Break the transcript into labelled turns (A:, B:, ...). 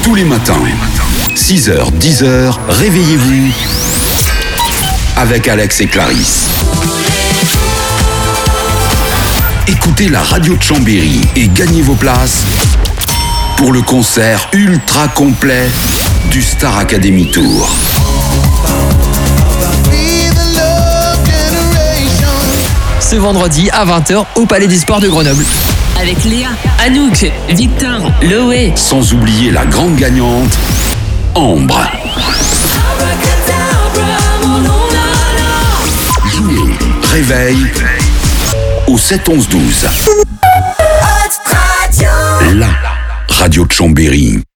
A: Tous les matins, 6h, 10h, réveillez-vous avec Alex et Clarisse. Écoutez la radio de Chambéry et gagnez vos places pour le concert ultra complet du Star Academy Tour.
B: Ce vendredi à 20h au Palais des Sports de Grenoble.
C: Avec Léa, Anouk, Victor, Loé.
A: Sans oublier la grande gagnante, Ambre. Jouez, réveil au 7-11-12. La radio de Chambéry.